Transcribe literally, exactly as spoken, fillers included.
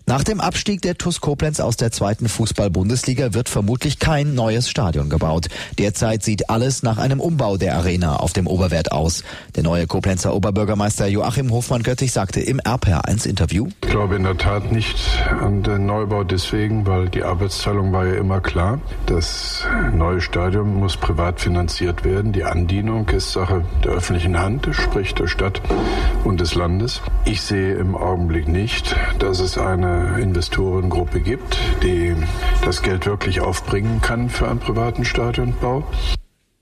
Nach dem Abstieg der TuS Koblenz aus der zweiten Fußball-Bundesliga wird vermutlich kein neues Stadion gebaut. Derzeit sieht alles nach einem Umbau der Arena auf dem Oberwert aus. Der neue Koblenzer Oberbürgermeister Joachim Hofmann-Göttich sagte im R P R eins Interview: Ich glaube in der Tat nicht an den Neubau deswegen, weil die Arbeitsteilung war ja immer klar. Das neue Stadion muss privat finanziert werden. Die Andienung ist Sache der öffentlichen Hand, sprich der Stadt und des Landes. Ich sehe im Augenblick nicht, dass es eine Investorengruppe gibt, die das Geld wirklich aufbringen kann für einen privaten Stadionbau.